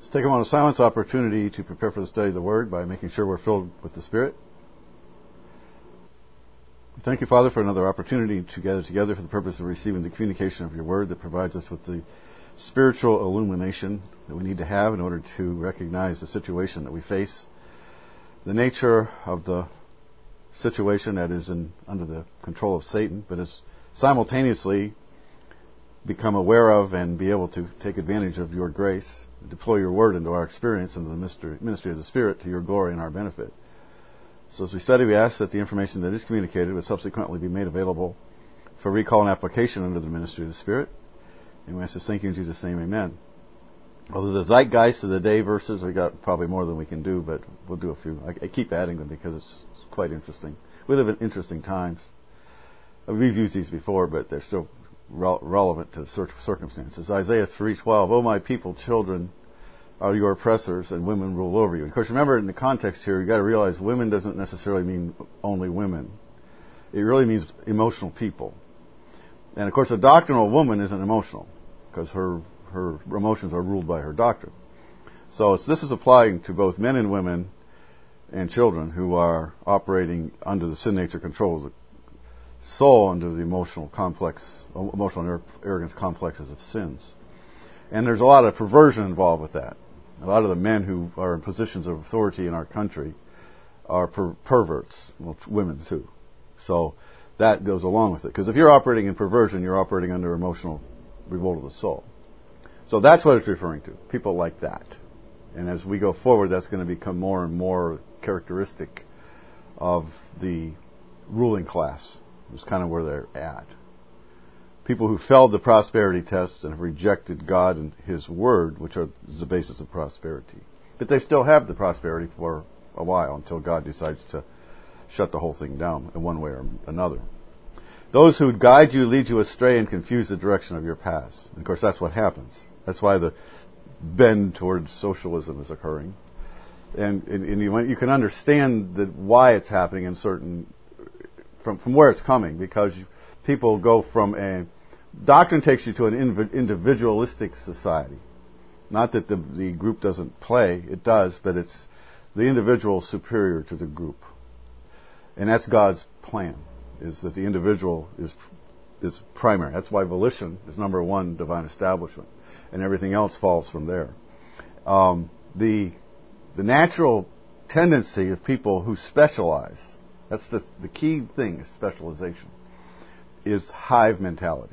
Let's take a moment of silence opportunity to prepare for the study of the Word by making sure we're filled with the Spirit. Thank you, Father, for another opportunity to gather together for the purpose of receiving the communication of your Word that provides us with the spiritual illumination that we need to have in order to recognize the situation that we face, the nature of the situation that is under the control of Satan, but is simultaneously become aware of and be able to take advantage of your grace, deploy your Word into our experience, into the ministry of the Spirit to your glory and our benefit. So as we study, we ask that the information that is communicated will subsequently be made available for recall and application under the ministry of the Spirit. And we ask this, thank you in Jesus' name, amen. Although the zeitgeist of the day verses, we got probably more than we can do, but we'll do a few. I keep adding them because it's quite interesting. We live in interesting times. We've used these before, but they're still relevant to circumstances. Isaiah 3:12, "O my people, children are your oppressors, and women rule over you." Of course, remember in the context here, you've got to realize women doesn't necessarily mean only women. It really means emotional people. And of course, a doctrinal woman isn't emotional, because her emotions are ruled by her doctrine. So this is applying to both men and women and children who are operating under the sin nature control of the soul, under the emotional arrogance complexes of sins. And there's a lot of perversion involved with that. A lot of the men who are in positions of authority in our country are perverts, well, women too. So that goes along with it. Because if you're operating in perversion, you're operating under emotional revolt of the soul. So that's what it's referring to, people like that. And as we go forward, that's going to become more and more characteristic of the ruling class. It's kind of where they're at. People who failed the prosperity tests and have rejected God and His Word, which is the basis of prosperity. But they still have the prosperity for a while until God decides to shut the whole thing down in one way or another. Those who guide you, lead you astray, and confuse the direction of your paths. And of course, that's what happens. That's why the bend towards socialism is occurring. And you can understand why it's happening in from where it's coming, because people go from a doctrine takes you to an individualistic society. Not that the group doesn't play, it does, but it's the individual superior to the group. And that's God's plan, is that the individual is primary. That's why volition is number one divine establishment, and everything else falls from there. The natural tendency of people who specialize, that's the key thing, is specialization, is hive mentality.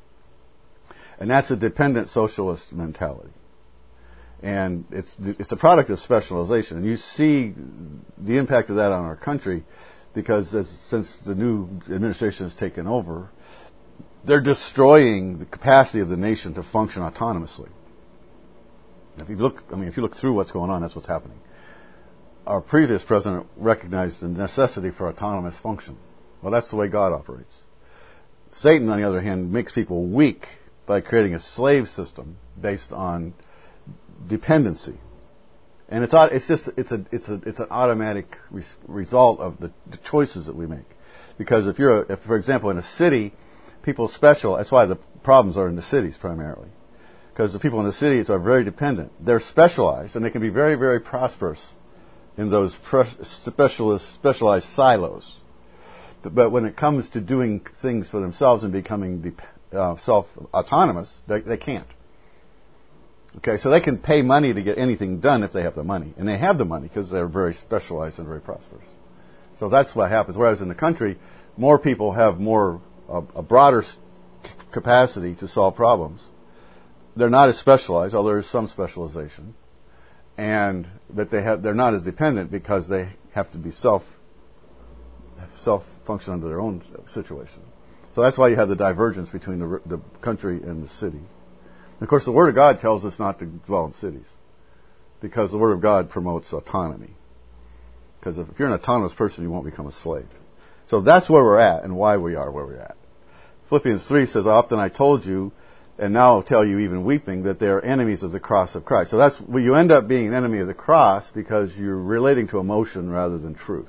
And that's a dependent socialist mentality. And it's a product of specialization. And you see the impact of that on our country, because since the new administration has taken over, they're destroying the capacity of the nation to function autonomously. If you look through what's going on, that's what's happening. Our previous president recognized the necessity for autonomous function. Well, that's the way God operates. Satan, on the other hand, makes people weak by creating a slave system based on dependency, and it's an automatic result of the choices that we make. Because if for example in a city, people special. That's why the problems are in the cities primarily, because the people in the cities are very dependent. They're specialized, and they can be very, very prosperous in those specialized silos. But when it comes to doing things for themselves and becoming self-autonomous, they can't. Okay, so they can pay money to get anything done if they have the money. And they have the money because they're very specialized and very prosperous. So that's what happens. Whereas in the country, more people have a broader capacity to solve problems. They're not as specialized, although there is some specialization. But they're not as dependent because they have to be self-function under their own situation. So that's why you have the divergence between the country and the city. And of course, the Word of God tells us not to dwell in cities, because the Word of God promotes autonomy. Because if you're an autonomous person, you won't become a slave. So that's where we're at and why we are where we're at. Philippians 3 says, "Often I told you, and now I'll tell you even weeping, that they are enemies of the cross of Christ." So that's where you end up being an enemy of the cross, because you're relating to emotion rather than truth.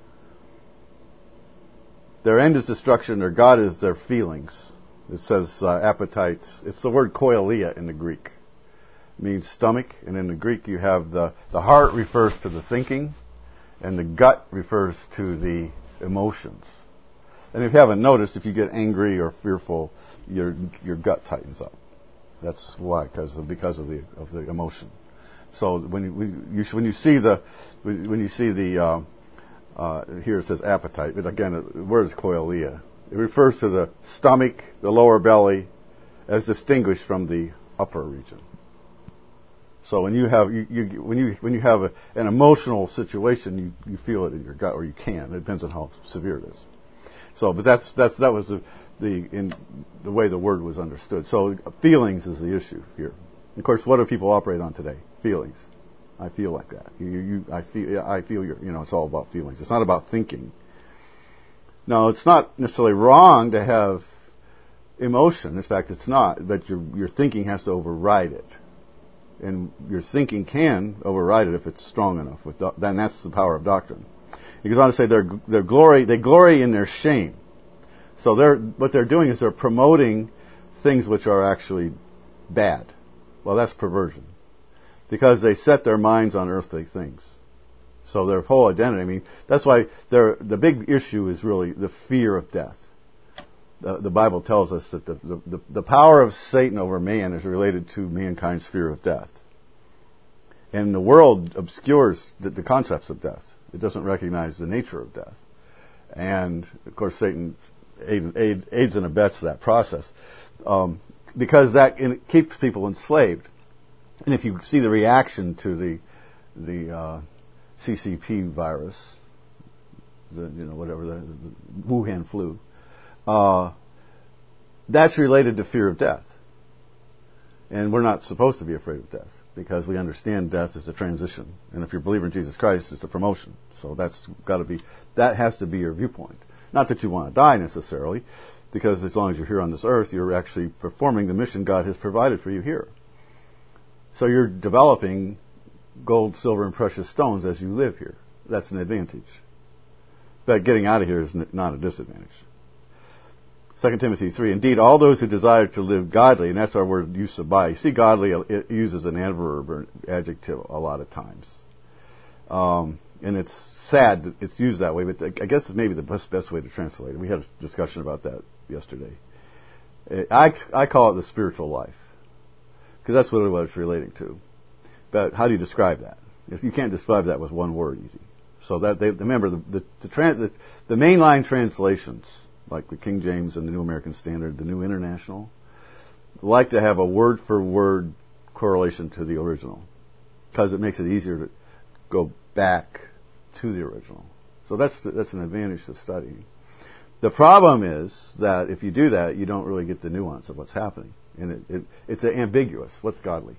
Their end is destruction, their God is their feelings. It says appetites. It's the word koilia in the Greek. means stomach, and in the Greek you have the heart refers to the thinking, and the gut refers to the emotions. And if you haven't noticed, if you get angry or fearful, your gut tightens up. That's why, because of the emotion. So when you see the here it says appetite, but again the word is koilia. It refers to the stomach, the lower belly, as distinguished from the upper region. So when you have an emotional situation, you feel it in your gut, or you can. It depends on how severe it is. So, but that was the way the word was understood. So feelings is the issue here. Of course, what do people operate on today? Feelings. I feel like that. I feel your. It's all about feelings. It's not about thinking. Now, it's not necessarily wrong to have emotion. In fact, it's not. But your thinking has to override it. And your thinking can override it if it's strong enough. Then that's the power of doctrine. He goes on to say they glory in their shame. So what they're doing is they're promoting things which are actually bad. Well, that's perversion. Because they set their minds on earthly things. So their whole identity, that's why the big issue is really the fear of death. The Bible tells us that the power of Satan over man is related to mankind's fear of death. And the world obscures the concepts of death. It doesn't recognize the nature of death. And, of course, Satan aids and abets that process. Because it keeps people enslaved. And if you see the reaction to the CCP virus, the Wuhan flu, that's related to fear of death. And we're not supposed to be afraid of death because we understand death is a transition. And if you're a believer in Jesus Christ, it's a promotion. So that has to be your viewpoint. Not that you want to die necessarily, because as long as you're here on this earth, you're actually performing the mission God has provided for you here. So you're developing gold, silver, and precious stones as you live here. That's an advantage. But getting out of here is not a disadvantage. 2 Timothy 3, indeed, all those who desire to live godly, and that's our word use of by. You see, godly, it uses an adverb or an adjective a lot of times. And it's sad that it's used that way, but I guess it's maybe the best way to translate it. We had a discussion about that yesterday. I call it the spiritual life, because that's what it was relating to. But how do you describe that? You can't describe that with one word easy. So that remember the mainline translations, like the King James and the New American Standard, the New International, like to have a word-for-word correlation to the original, because it makes it easier to go back to the original. So that's an advantage to studying. The problem is that if you do that, you don't really get the nuance of what's happening, and it's ambiguous. What's godly?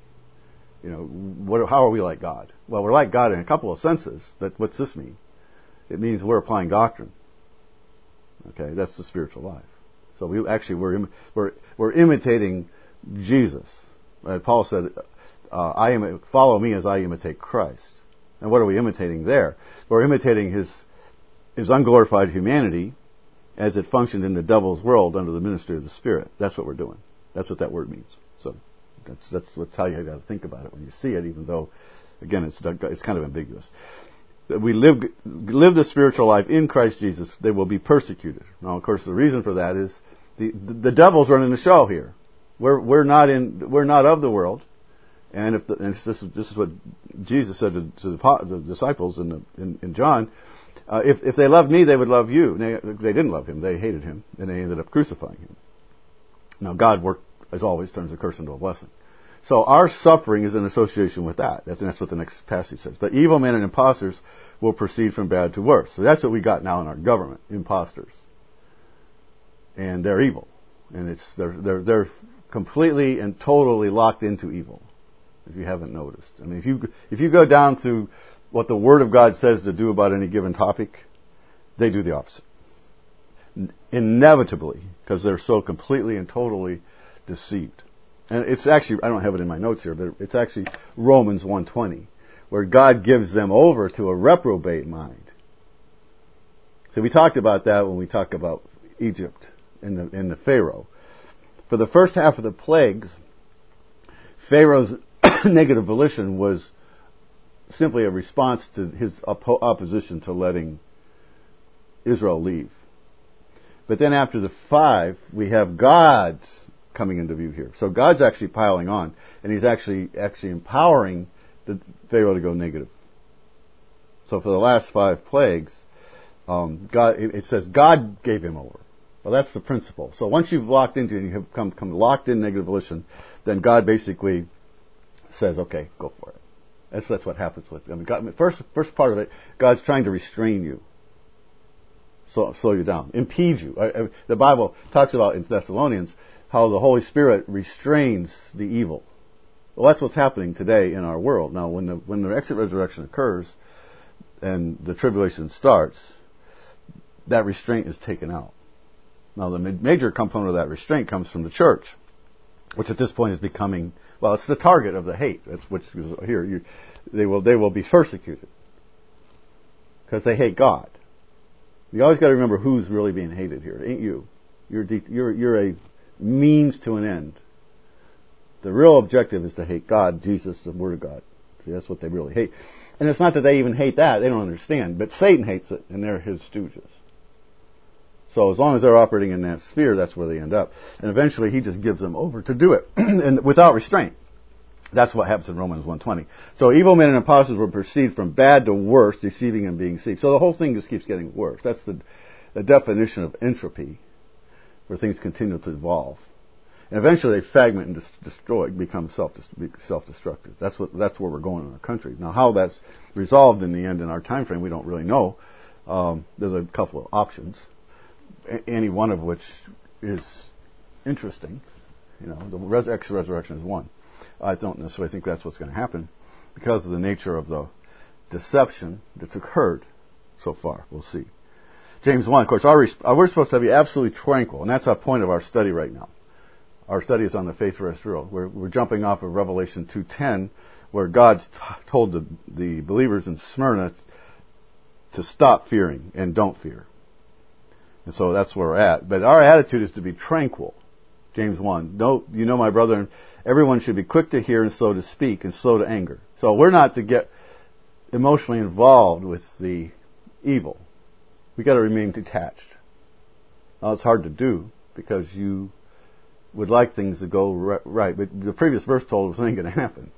How are we like God? Well, we're like God in a couple of senses. But what's this mean? It means we're applying doctrine. Okay, that's the spiritual life. So we're imitating Jesus. Paul said, "Follow me as I imitate Christ." And what are we imitating there? We're imitating his unglorified humanity as it functioned in the devil's world under the ministry of the Spirit. That's what we're doing. That's what that word means. So that's how you got to think about it when you see it, even though, again, it's kind of ambiguous. We live the spiritual life in Christ Jesus. They will be persecuted. Now, of course, the reason for that is the devil's running the show here. We're not of the world, and this is what Jesus said to the disciples in John. If they loved me, they would love you. They didn't love him; they hated him, and they ended up crucifying him. Now, God worked, as always, turns a curse into a blessing. So our suffering is in association with that. That's what the next passage says. But evil men and impostors will proceed from bad to worse. So that's what we got now in our government, impostors. And they're evil. And they're completely and totally locked into evil, if you haven't noticed. I mean, if you go down through what the Word of God says to do about any given topic, they do the opposite. Inevitably, because they're so completely and totally deceived. And it's actually, I don't have it in my notes here, but it's actually Romans 1:20, where God gives them over to a reprobate mind. So we talked about that when we talked about Egypt and the Pharaoh. For the first half of the plagues, Pharaoh's negative volition was simply a response to his opposition to letting Israel leave. But then after the 5, we have God coming into view here. So God's actually piling on, and he's actually empowering the Pharaoh to go negative. So for the last 5 plagues, it says God gave him over. Well, that's the principle. So once you've locked into it and you have come locked in negative volition, then God basically says, okay, go for it. That's what happens with God. First part of it, God's trying to restrain you. Slow you down. Impede you. The Bible talks about in Thessalonians how the Holy Spirit restrains the evil. Well, that's what's happening today in our world. Now, when the exit resurrection occurs and the tribulation starts, that restraint is taken out. Now, the major component of that restraint comes from the church, which at this point is becoming, well, it's the target of the hate. That's which here they will be persecuted because they hate God. You always got to remember who's really being hated here. It ain't you. You're a means to an end. The real objective is to hate God, Jesus, the Word of God. See, that's what they really hate. And it's not that they even hate that. They don't understand. But Satan hates it, and they're his stooges. So as long as they're operating in that sphere, that's where they end up. And eventually he just gives them over to do it, and without restraint. That's what happens in Romans 1:20. So evil men and impostors will proceed from bad to worse, deceiving and being deceived. So the whole thing just keeps getting worse. That's the definition of entropy, where things continue to evolve. And eventually they fragment and destroy, become self-destructive. That's where we're going in our country. Now how that's resolved in the end in our time frame, we don't really know. There's a couple of options, any one of which is interesting. You know, the resurrection is one. I don't necessarily think that's what's going to happen because of the nature of the deception that's occurred so far. We'll see. James 1, of course, we're supposed to be absolutely tranquil, and that's our point of our study right now. Our study is on the faith rest real. We're jumping off of Revelation 2:10, where God's told the believers in Smyrna to stop fearing and don't fear. And so that's where we're at. But our attitude is to be tranquil. James 1. No, you know, my brethren, everyone should be quick to hear and slow to speak and slow to anger. So we're not to get emotionally involved with the evil. We've got to remain detached. Now, it's hard to do because you would like things to go right. But the previous verse told us it ain't going to happen.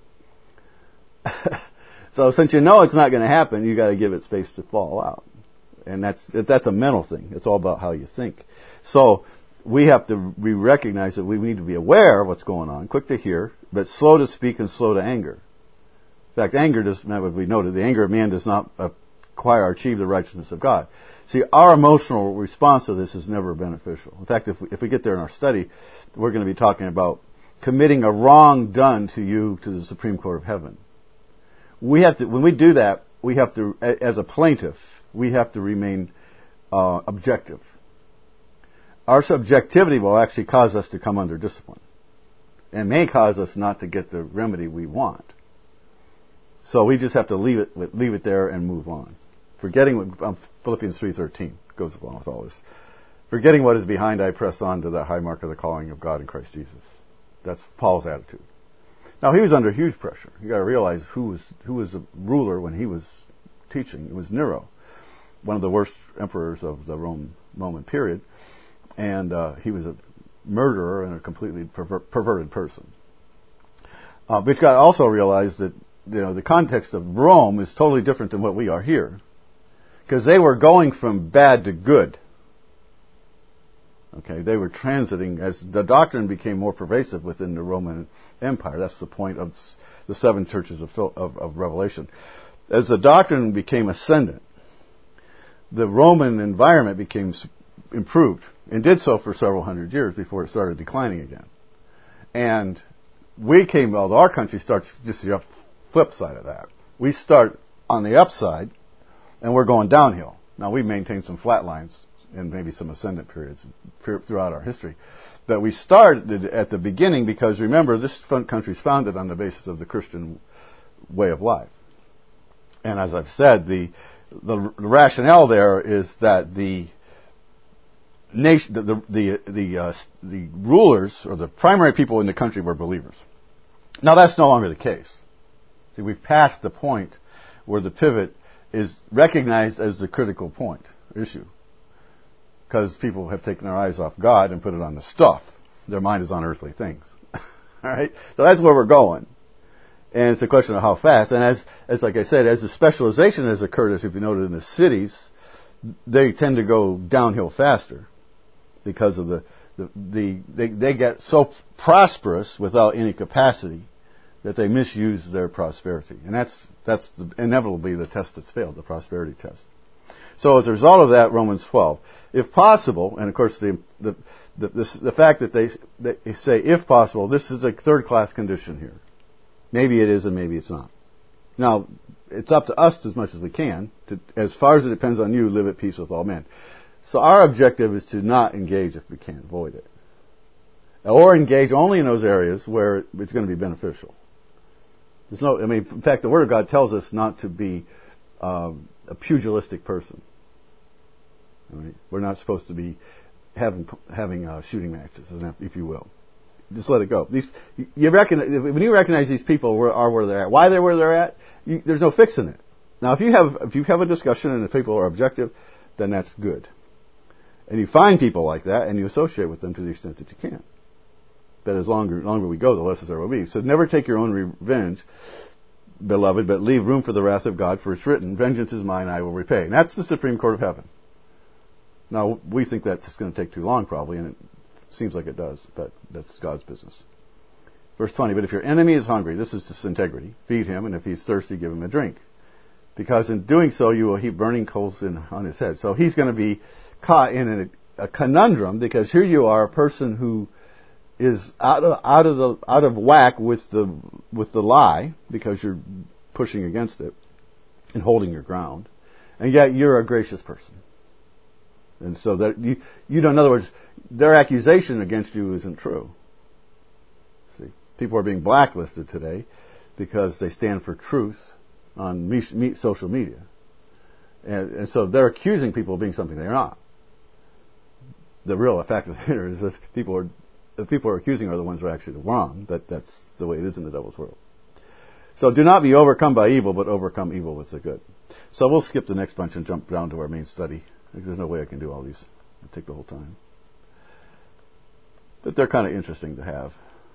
So since you know it's not going to happen, you got to give it space to fall out. And that's a mental thing. It's all about how you think. So we recognize that we need to be aware of what's going on, quick to hear, but slow to speak and slow to anger. In fact, anger does not, as we noted, the anger of man does not acquire or achieve the righteousness of God. See, our emotional response to this is never beneficial. In fact, if we get there in our study, we're going to be talking about committing a wrong done to you to the Supreme Court of Heaven. When we do that, we have to, as a plaintiff, we have to remain objective. Our subjectivity will actually cause us to come under discipline and may cause us not to get the remedy we want. So we just have to leave it there and move on. Forgetting what Philippians 3:13 goes along with all this. Forgetting what is behind, I press on to the high mark of the calling of God in Christ Jesus. That's Paul's attitude. Now he was under huge pressure. You got to realize who was the ruler when he was teaching. It was Nero, one of the worst emperors of the Roman period. And he was a murderer and a completely perverted person. But you've got to also realize that the context of Rome is totally different than what we are here. Because they were going from bad to good. Okay, they were transiting as the doctrine became more pervasive within the Roman Empire. That's the point of the 7 churches of Revelation. As the doctrine became ascendant, the Roman environment became improved and did so for several hundred years before it started declining again. And our country starts just the flip side of that. We start on the upside and we're going downhill. Now we maintain some flat lines and maybe some ascendant periods throughout our history. But we started at the beginning because remember, this country is founded on the basis of the Christian way of life. And as I've said, the rationale there is that the nation, the rulers or the primary people in the country were believers. Now that's no longer the case. See, we've passed the point where the pivot is recognized as the critical point, issue. Because people have taken their eyes off God and put it on the stuff. Their mind is on earthly things. Alright? So that's where we're going. And it's a question of how fast. And as like I said, as the specialization has occurred, as you've noted in the cities, they tend to go downhill faster because of they get so prosperous without any capacity that they misuse their prosperity. And that's inevitably the test that's failed, the prosperity test. So as a result of that, Romans 12, if possible, and of course the fact that they say if possible, this is a third-class condition here. Maybe it is and maybe it's not. Now, it's up to us as much as we can, as far as it depends on you, live at peace with all men. So our objective is to not engage if we can, avoid it. Or engage only in those areas where it's going to be beneficial. In fact, the Word of God tells us not to be a pugilistic person. Right? We're not supposed to be having shooting matches, if you will. Just let it go. When you recognize these people are where they're at, why they're where they're at, there's no fixing it. Now, if you have a discussion and the people are objective, then that's good. And you find people like that and you associate with them to the extent that you can. But as longer we go, the less there will be. So never take your own revenge, beloved, but leave room for the wrath of God, for it's written, vengeance is mine, I will repay. And that's the Supreme Court of Heaven. Now, we think that's going to take too long probably, and it seems like it does, but that's God's business. Verse 20, but if your enemy is hungry, this is just integrity, feed him, and if he's thirsty, give him a drink. Because in doing so, you will heap burning coals on his head. So he's going to be caught in a conundrum, because here you are, a person who is out of whack with the lie, because you're pushing against it and holding your ground, and yet you're a gracious person. And so that in other words, their accusation against you isn't true. See, people are being blacklisted today because they stand for truth on social media, and so they're accusing people of being something they're not. The real fact of the matter is that the people are accusing are the ones who are actually wrong. That's the way it is in the devil's world. So do not be overcome by evil, but overcome evil with the good. So we'll skip the next bunch and jump down to our main study. There's no way I can do all these. It'll take the whole time. But they're kind of interesting to have.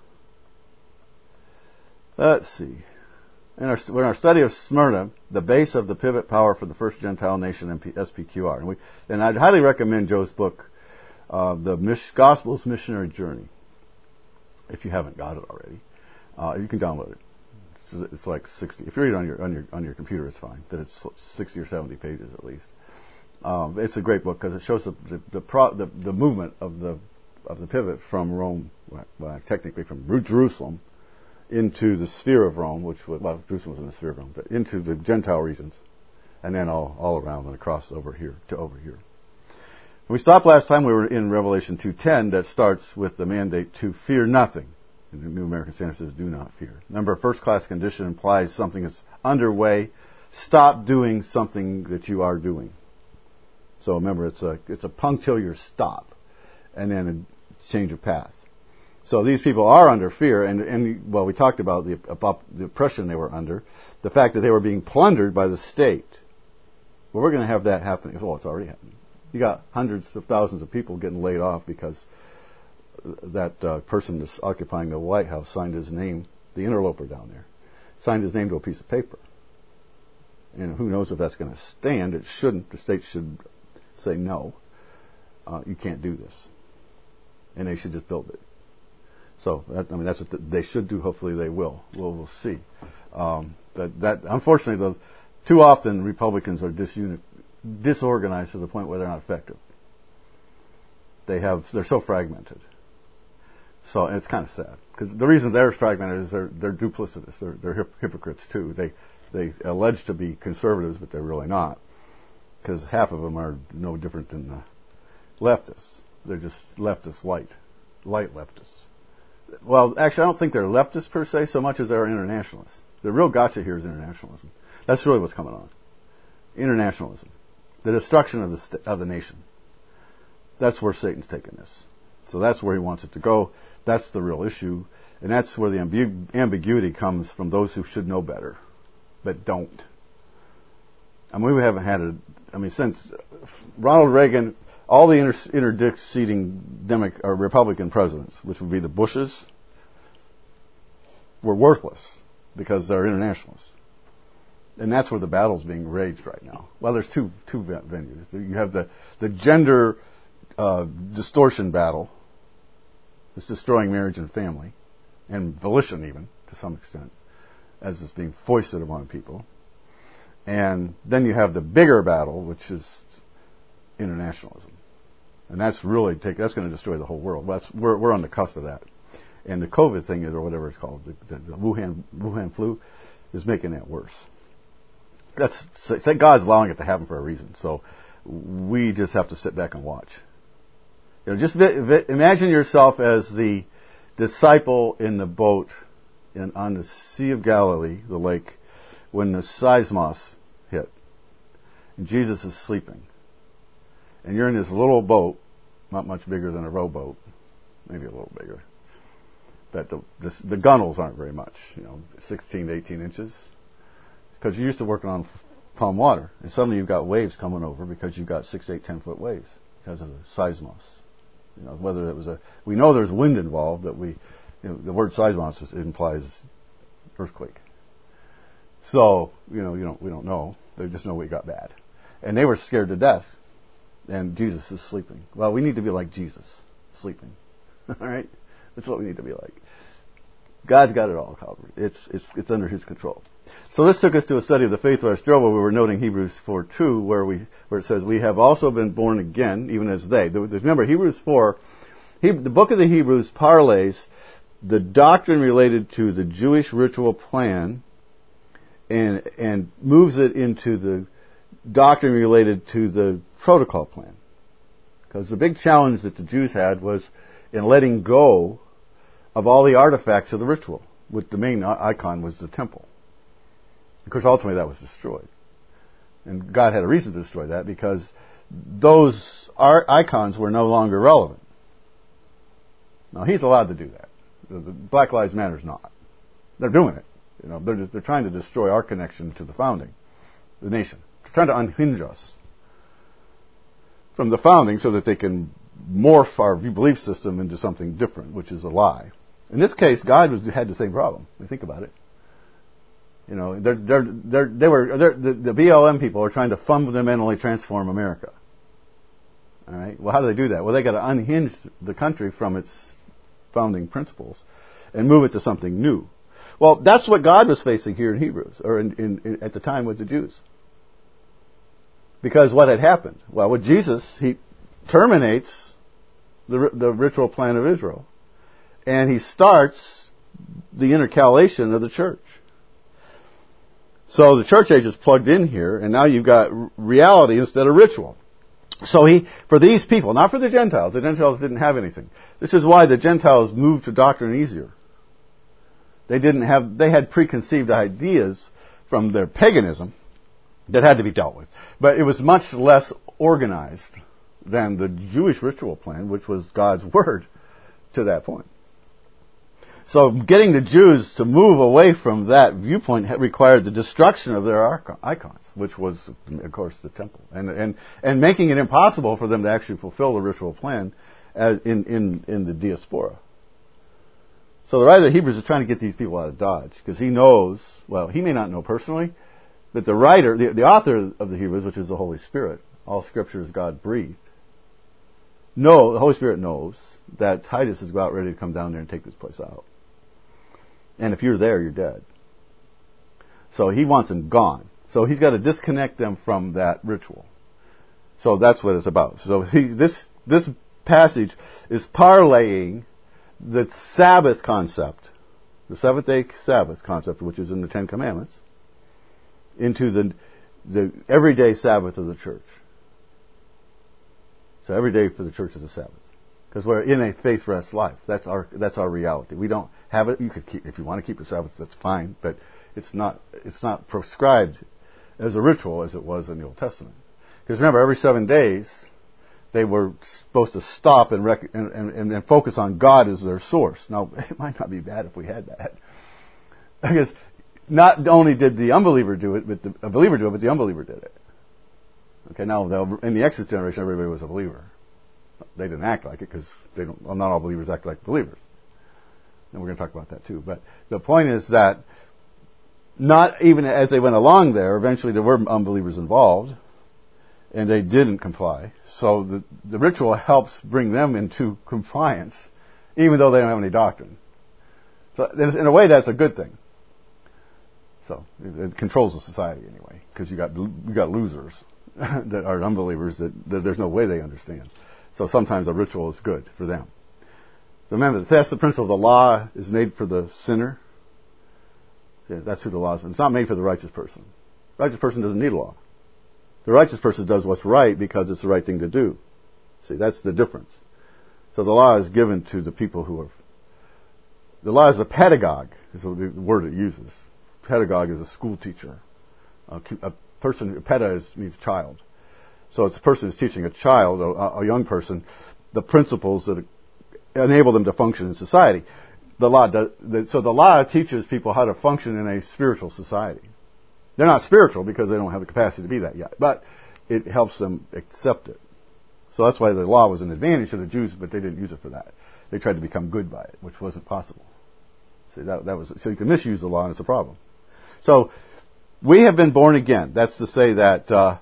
Let's see. In our study of Smyrna, the base of the pivot power for the first Gentile nation, SPQR. And I'd highly recommend Joe's book, The Gospel's Missionary Journey. If you haven't got it already, you can download it. It's like 60. If you read it on your computer, it's fine. But it's 60 or 70 pages at least. It's a great book because it shows the movement of the pivot from Rome, well, technically from Jerusalem, into the sphere of Rome, Jerusalem was in the sphere of Rome, but into the Gentile regions, and then all around and across over here to over here. When we stopped last time, we were in Revelation 2:10, that starts with the mandate to fear nothing. And the New American Standard says, do not fear. Remember, first-class condition implies something that's underway. Stop doing something that you are doing. So remember, it's a punctiliar stop, and then a change of path. So these people are under fear, and we talked about the oppression they were under, the fact that they were being plundered by the state. Well, we're going to have that happening. Well, it's already happening. You got hundreds of thousands of people getting laid off because that person that's occupying the White House signed his name, the interloper down there, signed his name to a piece of paper. And who knows if that's going to stand. It shouldn't. The state should say, no, you can't do this. And they should just build it. So, that's what they should do. Hopefully they will. We'll see. But unfortunately, too often Republicans are disorganized to the point where they're not effective. They're so fragmented. So it's kind of sad. Because the reason they're fragmented is they're duplicitous. They're hypocrites too. They allege to be conservatives, but they're really not. Because half of them are no different than leftists. They're just leftist light leftists. Well, actually, I don't think they're leftists per se so much as they're internationalists. The real gotcha here is internationalism. That's really what's coming on. Internationalism. The destruction of the nation. That's where Satan's taking this. So that's where he wants it to go. That's the real issue. And that's where the ambiguity comes from those who should know better, but don't. I mean, we haven't had since Ronald Reagan, all the interceding Republican presidents, which would be the Bushes, were worthless because they're internationalists. And that's where the battle's being raged right now. Well, there's two venues. You have the gender distortion battle. It's destroying marriage and family, and volition even, to some extent, as it's being foisted upon people. And then you have the bigger battle, which is internationalism. And that's really that's going to destroy the whole world. We're on the cusp of that. And the COVID thing, or whatever it's called, the Wuhan flu, is making that worse. God's allowing it to happen for a reason. So we just have to sit back and watch. Just imagine yourself as the disciple in the boat on the Sea of Galilee, the lake, when the seismos hit, and Jesus is sleeping, and you're in this little boat, not much bigger than a rowboat, maybe a little bigger, but the gunnels aren't very much, 16 to 18 inches, because you're used to working on calm water, and suddenly you've got waves coming over because you've got 6, 8, 10 foot waves because of the seismos. Whether it was we know there's wind involved, but the word seismos implies earthquake. So, we don't know. They just know it got bad. And they were scared to death. And Jesus is sleeping. Well, we need to be like Jesus, sleeping. All right? That's what we need to be like. God's got it all covered. It's under His control. So this took us to a study of the faith of Strobel. We were noting Hebrews 4:2, where it says, we have also been born again, even as they. Remember, Hebrews 4, the book of the Hebrews parlays the doctrine related to the Jewish ritual plan and moves it into the doctrine related to the protocol plan. Because the big challenge that the Jews had was in letting go of all the artifacts of the ritual, with the main icon was the temple. Of course, ultimately that was destroyed. And God had a reason to destroy that because those icons were no longer relevant. Now, He's allowed to do that. The Black Lives Matter is not. They're doing it. They're trying to destroy our connection to the founding, the nation. They're trying to unhinge us from the founding so that they can morph our belief system into something different, which is a lie. In this case, God had the same problem. Think about it. The BLM people are trying to fundamentally transform America. All right. Well, how do they do that? Well, they got to unhinge the country from its founding principles and move it to something new. Well, that's what God was facing here in Hebrews, or at the time with the Jews. Because what had happened? Well, with Jesus, He terminates the ritual plan of Israel, and He starts the intercalation of the church. So the church age is plugged in here, and now you've got reality instead of ritual. So for these people, not for the Gentiles didn't have anything. This is why the Gentiles moved to doctrine easier. They had preconceived ideas from their paganism that had to be dealt with. But it was much less organized than the Jewish ritual plan, which was God's Word to that point. So getting the Jews to move away from that viewpoint required the destruction of their icons, which was, of course, the temple, and making it impossible for them to actually fulfill the ritual plan in the diaspora. So the writer of Hebrews is trying to get these people out of Dodge because he knows, well, he may not know personally, but the writer, the author of the Hebrews, which is the Holy Spirit, all Scripture is God breathed. The Holy Spirit knows that Titus is about ready to come down there and take this place out. And if you're there, you're dead. So he wants them gone. So he's got to disconnect them from that ritual. So that's what it's about. So this passage is parlaying the Sabbath concept, the seventh-day Sabbath concept, which is in the Ten Commandments, into the everyday Sabbath of the church. So every day for the church is a Sabbath. Because we're in a faith-rest life. That's our reality. We don't have it. You could keep, if you want to keep the Sabbath, that's fine. But it's not prescribed as a ritual as it was in the Old Testament. Because remember, every 7 days, they were supposed to stop and focus on God as their source. Now, it might not be bad if we had that. Because not only did the unbeliever do it, but a believer do it, but the unbeliever did it. Okay, now in the Exodus generation, everybody was a believer. They didn't act like it because not all believers act like believers. And we're going to talk about that too. But the point is that not even as they went along there, eventually there were unbelievers involved, and they didn't comply. So the ritual helps bring them into compliance, even though they don't have any doctrine. So in a way, that's a good thing. So it controls the society anyway, because you got losers that are unbelievers that there's no way they understand. So sometimes a ritual is good for them. Remember, that's the principle of the law is made for the sinner. Yeah, that's who the law is. It's not made for the righteous person. The righteous person doesn't need law. The righteous person does what's right because it's the right thing to do. See, that's the difference. So the law is given to the people who are... The law is a pedagogue, is the word it uses. Pedagogue is a school teacher. A person, means child. So it's a person who's teaching a child, a young person, the principles that enable them to function in society. So the law teaches people how to function in a spiritual society. They're not spiritual because they don't have the capacity to be that yet, but it helps them accept it. So that's why the law was an advantage to the Jews, but they didn't use it for that. They tried to become good by it, which wasn't possible. See, so you can misuse the law, and it's a problem. So we have been born again. That's to say that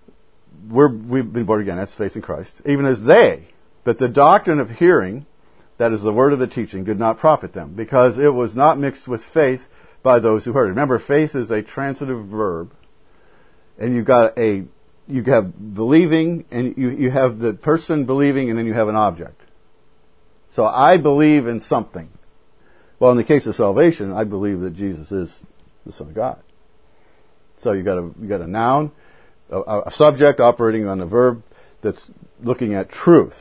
we've been born again. That's faith in Christ. Even as they, but the doctrine of hearing, that is the word of the teaching, did not profit them, because it was not mixed with faith by those who heard it. Remember, faith is a transitive verb, and you have believing, and you have the person believing, and then you have an object. So I believe in something. Well, in the case of salvation, I believe that Jesus is the Son of God. So you got a noun, a subject operating on a verb that's looking at truth.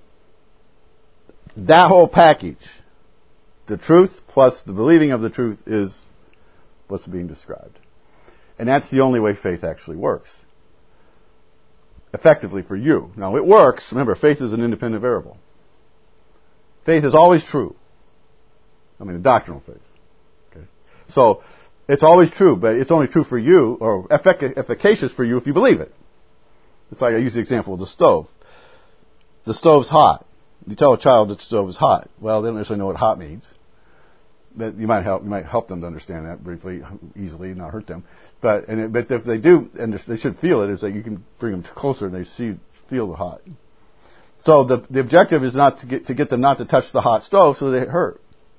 That whole package, the truth plus the believing of the truth, is what's being described. And that's the only way faith actually works. Effectively for you. Now it works. Remember, faith is an independent variable. Faith is always true. I mean, a doctrinal faith. Okay? So, it's always true, but it's only true for you, or efficacious for you if you believe it. It's like I use the example of the stove. The stove's hot. You tell a child that the stove is hot. Well, they don't necessarily know what hot means. But you might help them to understand that briefly, easily, not hurt them. But if they do, and they should feel it, is that you can bring them closer and they feel the hot. So the objective is not to get them not to touch the hot stove so they get hurt.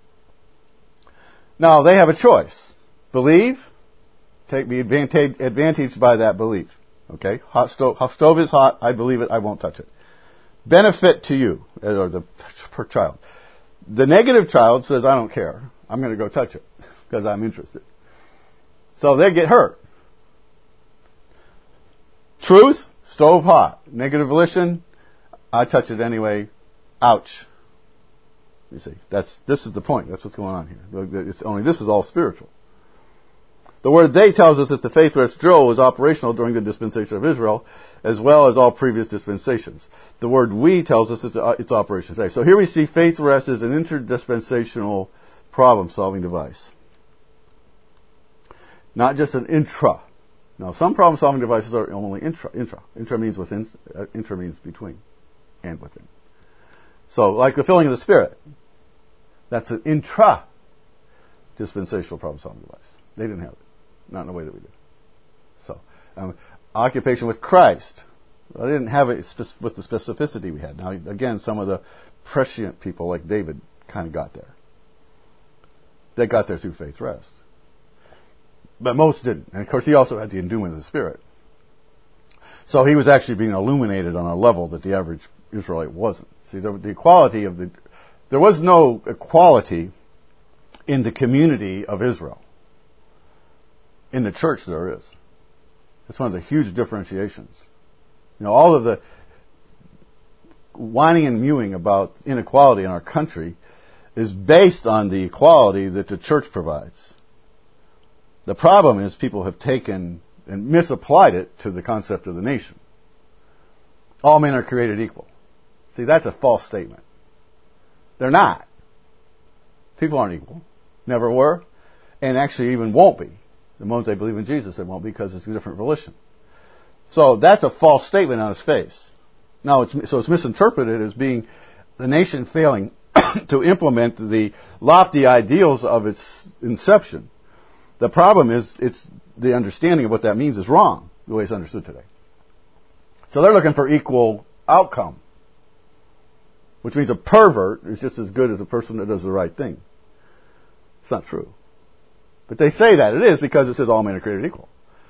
Now they have a choice: believe, be advantaged by that belief. Okay, hot stove is hot. I believe it. I won't touch it. Benefit to you or the per child. The negative child says, I don't care. I'm going to go touch it because I'm interested. So they get hurt. Truth, stove hot. Negative volition, I touch it anyway. Ouch. You see, this is the point. That's what's going on here. This is all spiritual. The word "they" tells us that the faith rest drill was operational during the dispensation of Israel, as well as all previous dispensations. The word "we" tells us it's operational today. So here we see faith rest as an interdispensational problem-solving device, not just an intra. Now, some problem-solving devices are only intra. Intra means within. Intra means between and within. So, like the filling of the Spirit, that's an intra-dispensational problem-solving device. They didn't have it. Not in the way that we do. So, occupation with Christ. Well, they didn't have it with the specificity we had. Now, again, some of the prescient people like David kind of got there. They got there through faith rest. But most didn't. And of course, he also had the endowment of the Spirit. So he was actually being illuminated on a level that the average Israelite wasn't. See, there was no equality in the community of Israel. In the church, there is. It's one of the huge differentiations. You know, all of the whining and mewing about inequality in our country is based on the equality that the church provides. The problem is people have taken and misapplied it to the concept of the nation. all men are created equal. See, that's a false statement. They're not. People aren't equal. Never were. And actually even won't be. The moment they believe in Jesus, they won't be because it's a different volition. So that's a false statement on its face. Now, it's misinterpreted as being the nation failing to implement the lofty ideals of its inception. The problem is it's the understanding of what that means is wrong, the way it's understood today. So they're looking for equal outcome, which means a pervert is just as good as a person that does the right thing. It's not true. But they say that it is because it says all men are created equal.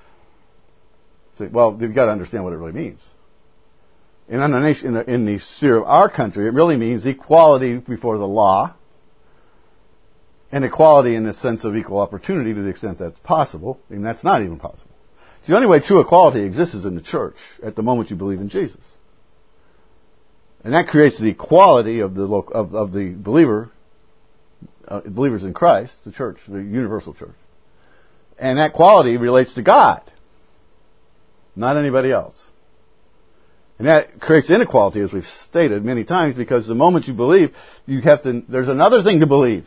So, well, you've got to understand what it really means. And in the sphere of our country, it really means equality before the law, and equality in the sense of equal opportunity to the extent that's possible, and that's not even possible. So the only way true equality exists is in the church at the moment you believe in Jesus. And that creates the equality of the believer, believers in Christ, the church, the universal church. And that quality relates to God, not anybody else. And that creates inequality, as we've stated many times, because the moment you believe, there's another thing to believe.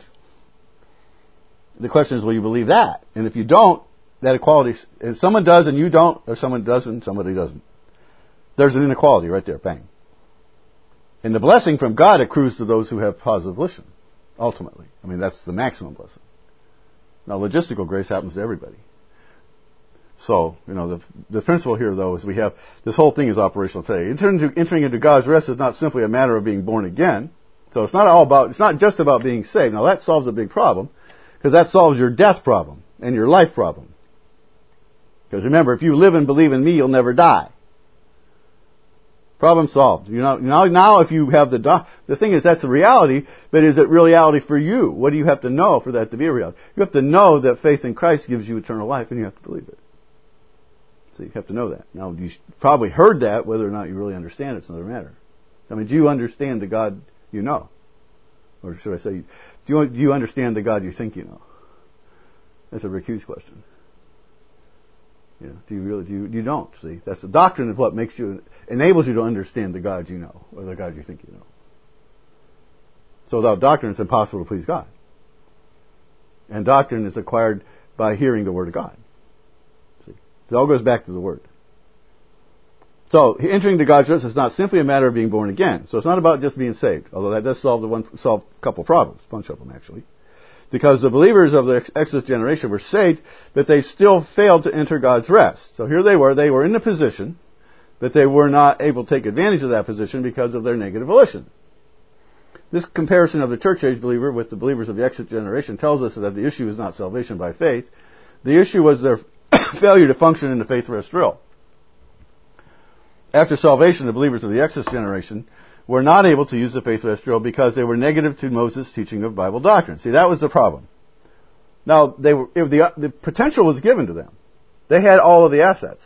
The question is, will you believe that? And if you don't, that equality, if someone does and you don't, or someone doesn't, somebody doesn't. There's an inequality right there, bang. And the blessing from God accrues to those who have positive volition, ultimately. I mean, that's the maximum blessing. Now, logistical grace happens to everybody. So, the principle here, though, is we have, this whole thing is operational today. Entering into God's rest is not simply a matter of being born again. So it's not just about being saved. Now, that solves a big problem, because that solves your death problem and your life problem. Because remember, if you live and believe in me, you'll never die. Problem solved. Now if you have the thing is, that's a reality, but is it reality for you? What do you have to know for that to be a reality? You have to know that faith in Christ gives you eternal life, and you have to believe it. So you have to know that. Now, you probably heard that. Whether or not you really understand it's another matter. I mean, do you understand the God you know? Or should I say, do you understand the God you think you know? That's a recused question. Do you really? You don't. See, that's the doctrine of what enables you to understand the God you know, or the God you think you know. So without doctrine, it's impossible to please God. And doctrine is acquired by hearing the Word of God. See, it all goes back to the Word. So entering into God's rest is not simply a matter of being born again. So it's not about just being saved, although that does solve a couple problems, a bunch of them actually. Because the believers of the Exodus generation were saved, but they still failed to enter God's rest. So here they were in a position, but they were not able to take advantage of that position because of their negative volition. This comparison of the church age believer with the believers of the Exodus generation tells us that the issue is not salvation by faith. The issue was their failure to function in the faith rest drill. After salvation, the believers of the Exodus generation were not able to use the faith rest drill because they were negative to Moses' teaching of Bible doctrine. See, that was the problem. Now, the potential was given to them. They had all of the assets.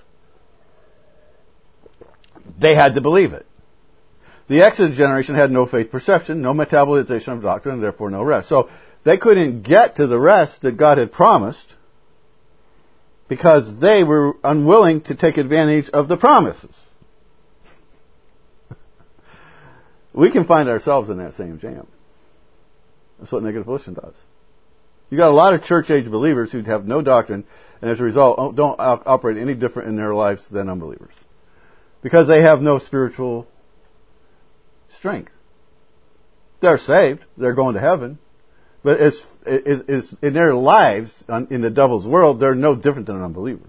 They had to believe it. The Exodus generation had no faith perception, no metabolization of doctrine, and therefore no rest. So they couldn't get to the rest that God had promised because they were unwilling to take advantage of the promises. We can find ourselves in that same jam. That's what negative volition does. You got a lot of church-age believers who have no doctrine, and as a result, don't operate any different in their lives than unbelievers. Because they have no spiritual strength. They're saved. They're going to heaven. But in their lives, in the devil's world, they're no different than an unbeliever.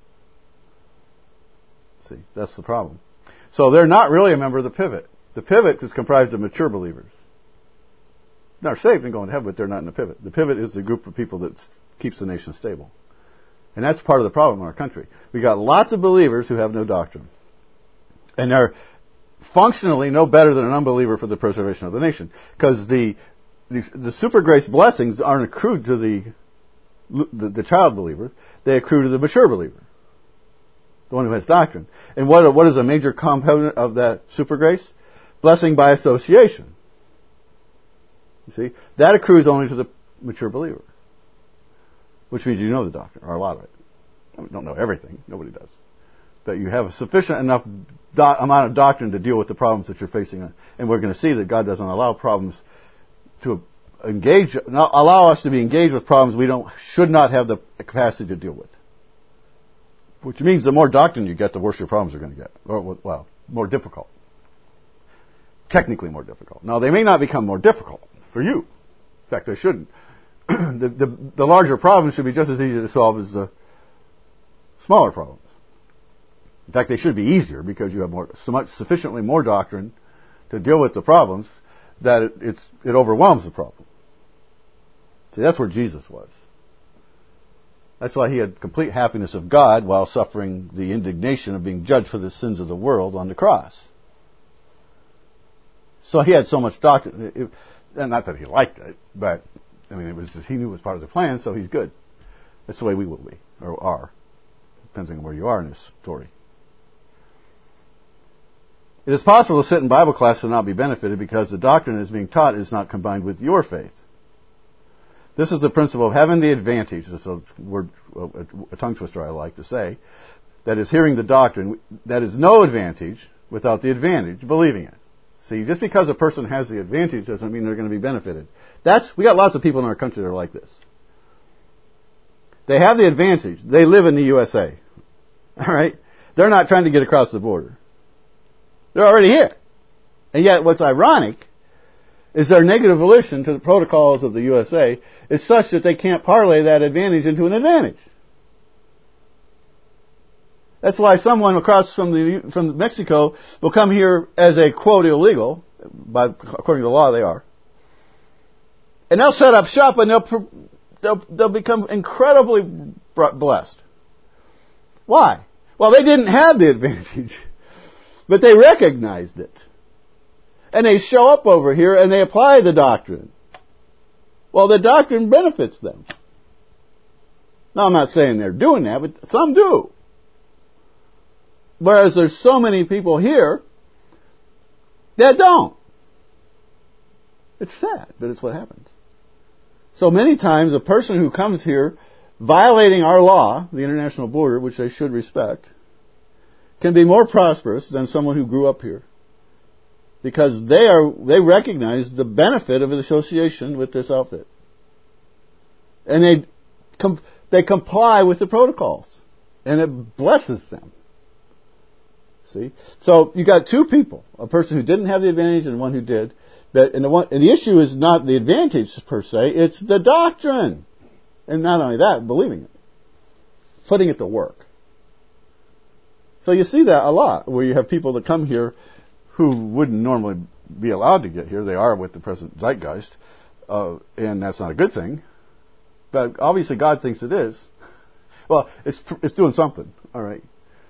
See, that's the problem. So they're not really a member of the pivot. The pivot is comprised of mature believers. They're saved and going to heaven, but they're not in the pivot. The pivot is the group of people that keeps the nation stable. And that's part of the problem in our country. We got lots of believers who have no doctrine. And they're functionally no better than an unbeliever for the preservation of the nation. Because the super grace blessings aren't accrued to the child believer. They accrue to the mature believer. The one who has doctrine. And what is a major component of that super grace? Blessing by association. You see? That accrues only to the mature believer. Which means you know the doctrine, or a lot of it. I mean, don't know everything. Nobody does. that you have a sufficient enough amount of doctrine to deal with the problems that you're facing. And we're going to see that God doesn't allow problems to allow us to be engaged with problems we should not have the capacity to deal with. Which means the more doctrine you get, the worse your problems are going to get. Or, more difficult. Technically more difficult. Now, they may not become more difficult for you. In fact, they shouldn't. The larger problems should be just as easy to solve as the smaller problems. In fact, they should be easier because you have sufficiently more doctrine to deal with the problems that it overwhelms the problem. See, that's where Jesus was. That's why he had complete happiness of God while suffering the indignation of being judged for the sins of the world on the cross. So he had so much doctrine. Not that he liked it, but he knew it was part of the plan, so he's good. That's the way we will be, or are, depending on where you are in this story. It is possible to sit in Bible class and not be benefited because the doctrine that is being taught is not combined with your faith. This is the principle of having the advantage. It's a tongue twister I like to say. That is hearing the doctrine. That is no advantage without the advantage of believing it. See, just because a person has the advantage doesn't mean they're going to be benefited. We got lots of people in our country that are like this. They have the advantage. They live in the USA. All right? They're not trying to get across the border. They're already here. And yet what's ironic is their negative volition to the protocols of the USA is such that they can't parlay that advantage into an advantage. That's why someone across from Mexico will come here as a, quote, illegal, according to the law they are, and they'll set up shop and they'll become incredibly blessed. Why? Well, they didn't have the advantage, but they recognized it. And they show up over here and they apply the doctrine. Well, the doctrine benefits them. Now, I'm not saying they're doing that, but some do. Whereas there's so many people here that don't. It's sad, but it's what happens. So many times a person who comes here violating our law, the international border, which they should respect, can be more prosperous than someone who grew up here. Because they recognize the benefit of an association with this outfit. And they comply with the protocols. And it blesses them. See? So you got two people, a person who didn't have the advantage and one who did. And the issue is not the advantage per se, it's the doctrine. And not only that, believing it. Putting it to work. So you see that a lot, where you have people that come here who wouldn't normally be allowed to get here. They are with the present zeitgeist, and that's not a good thing. But obviously God thinks it is. Well, it's doing something, all right.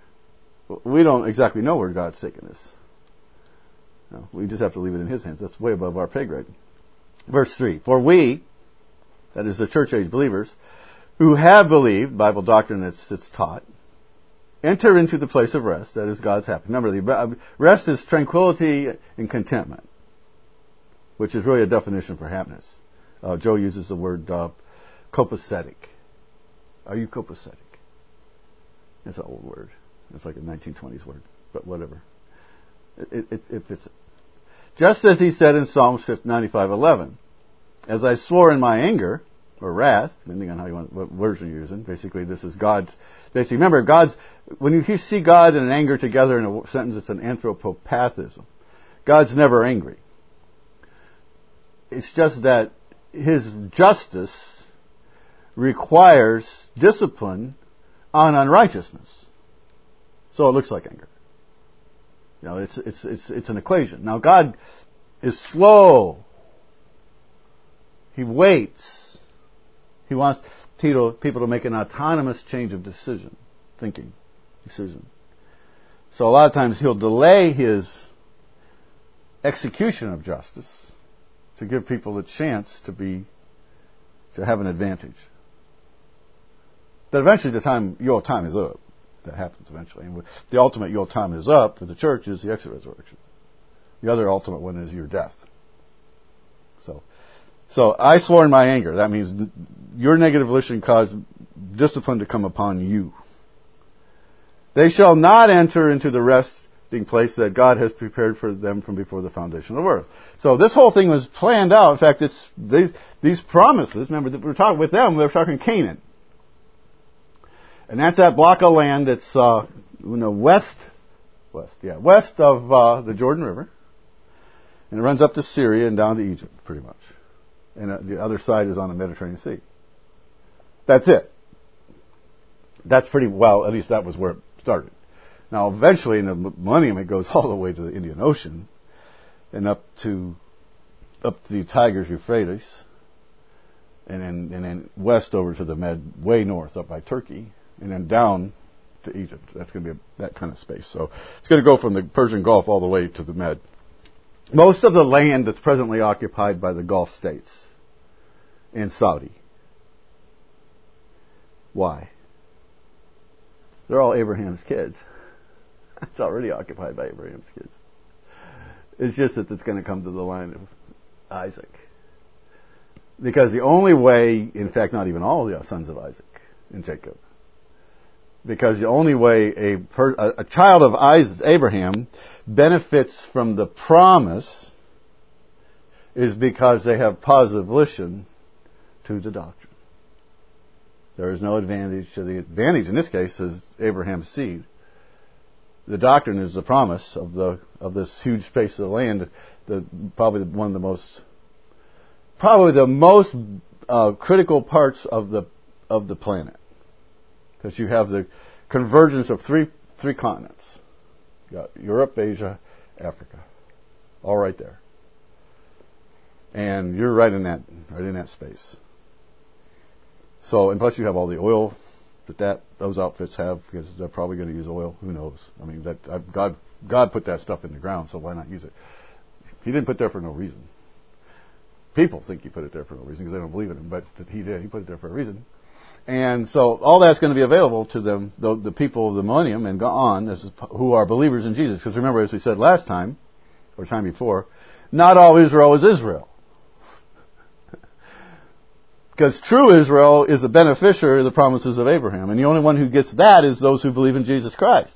We don't exactly know where God's taking this. No, we just have to leave it in His hands. That's way above our pay grade. Verse 3, for we, that is the church age believers, who have believed Bible doctrine that's taught, enter into the place of rest, that is God's happiness. Remember, the rest is tranquility and contentment, which is really a definition for happiness. Joe uses the word copacetic. Are you copacetic? It's an old word. It's like a 1920s word, but whatever. It fits it. Just as he said in Psalms 95:11, as I swore in my anger, or wrath, depending on what version you're using. Basically, this is God's. Basically, remember, when you see God and anger together in a sentence, it's an anthropopathism. God's never angry. It's just that His justice requires discipline on unrighteousness. So it looks like anger. It's an equation. Now, God is slow. He waits. He wants people to make an autonomous change of decision. So a lot of times He'll delay His execution of justice to give people a chance to have an advantage. But eventually your time is up. That happens eventually. And the ultimate your time is up for the church is the exit resurrection. The other ultimate one is your death. So I swore in my anger. That means your negative volition caused discipline to come upon you. They shall not enter into the resting place that God has prepared for them from before the foundation of the world. So this whole thing was planned out. In fact, these promises, remember, we're talking with them, they're talking Canaan. And that's that block of land that's west of the Jordan River. And it runs up to Syria and down to Egypt, pretty much. And the other side is on the Mediterranean Sea. That's it. That's pretty well, at least that was where it started. Now, eventually, in the millennium, it goes all the way to the Indian Ocean and up the Tigris, Euphrates, and then west over to the Med, way north up by Turkey, and then down to Egypt. That's going to be that kind of space. So it's going to go from the Persian Gulf all the way to the Med. Most of the land that's presently occupied by the Gulf states and Saudi. Why? They're all Abraham's kids. It's already occupied by Abraham's kids. It's just that it's going to come to the line of Isaac. Because the only way, in fact, not even all the sons of Isaac and Jacob, because the only way a child of Abraham benefits from the promise is because they have positive volition to the doctrine. There is no advantage to the advantage in this case is Abraham's seed. The doctrine is the promise of this huge space of the land, probably the most critical parts of the planet. Because you have the convergence of three continents. You got Europe, Asia, Africa. All right there. And you're right in that space. So, and plus you have all the oil that those outfits have, because they're probably going to use oil. Who knows? I mean, God put that stuff in the ground, so why not use it? He didn't put it there for no reason. People think he put it there for no reason because they don't believe in him, but he did. He put it there for a reason. And so all that's going to be available to them, the people of the millennium and go on, who are believers in Jesus. Because remember, as we said last time, or time before, not all Israel is Israel. Because true Israel is the beneficiary of the promises of Abraham. And the only one who gets that is those who believe in Jesus Christ.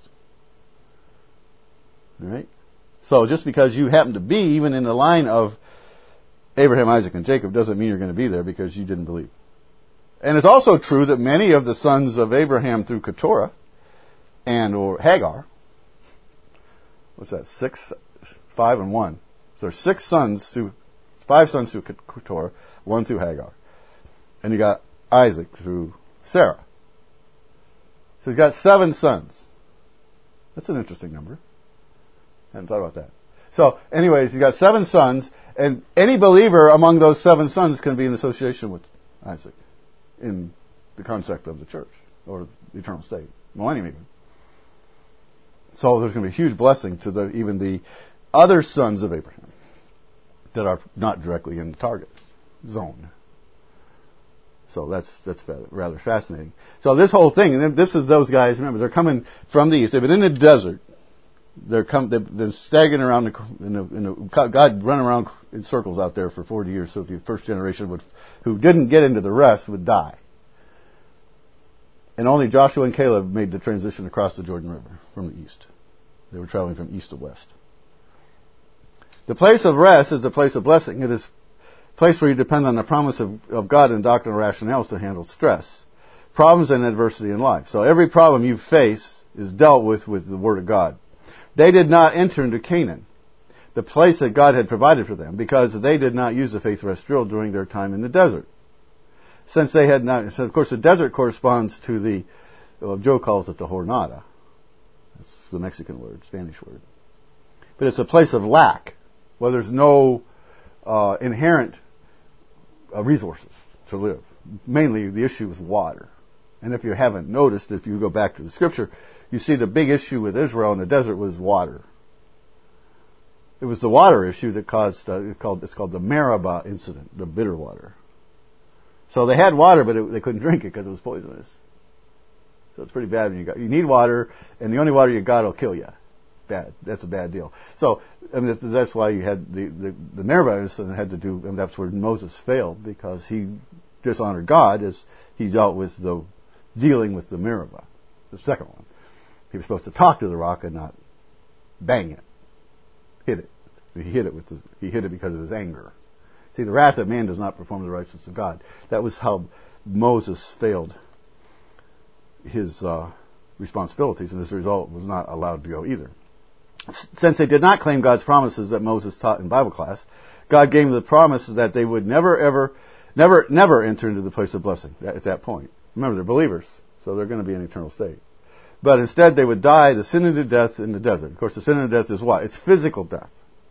All right? So just because you happen to be even in the line of Abraham, Isaac, and Jacob doesn't mean you're going to be there because you didn't believe. And it's also true that many of the sons of Abraham through Keturah or Hagar, what's that, 6, 5, and 1. So there's 5 sons through Keturah, 1 through Hagar. And you got Isaac through Sarah. So he's got 7 sons. That's an interesting number. I hadn't thought about that. So anyways, he's got 7 sons, and any believer among those 7 sons can be in association with Isaac in the concept of the church, or the eternal state, millennium even. So there's going to be a huge blessing to even the other sons of Abraham that are not directly in the target zone. So that's rather fascinating. So this whole thing, and this is those guys, remember, they're coming from the east. They've been in the desert. They've been staggering around God running around in circles out there for 40 years, so the first generation who didn't get into the rest would die. And only Joshua and Caleb made the transition across the Jordan River from the east. They were traveling from east to west. The place of rest is a place of blessing. It is a place where you depend on the promise of God and doctrinal rationales to handle stress, problems, and adversity in life. So every problem you face is dealt with the Word of God. They did not enter into Canaan, the place that God had provided for them, because they did not use the faith rest drill during their time in the desert. Since they had not, so of course the desert corresponds to Joe calls it the jornada. That's the Mexican word, Spanish word. But it's a place of lack, where there's no inherent resources to live. Mainly the issue is water. And if you haven't noticed, if you go back to the scripture, you see the big issue with Israel in the desert was water. It was the water issue that caused, it's called the Meribah incident, the bitter water. So they had water, but they couldn't drink it because it was poisonous. So it's pretty bad when you need water, and the only water you got will kill you. Bad. That's a bad deal. So that's why you had the Meribah incident had to do, and that's where Moses failed, because he dishonored God as he dealt with dealing with the Meribah, the second one. He was supposed to talk to the rock and not bang it, hit it. He hit it because of his anger. See, the wrath of man does not perform the righteousness of God. That was how Moses failed his responsibilities, and as a result was not allowed to go either. Since they did not claim God's promises that Moses taught in Bible class, God gave them the promise that they would never enter into the place of blessing at that point. Remember, they're believers, so they're going to be in an eternal state. But instead, they would die the sin of death in the desert. Of course, the sin of death is what? It's physical death.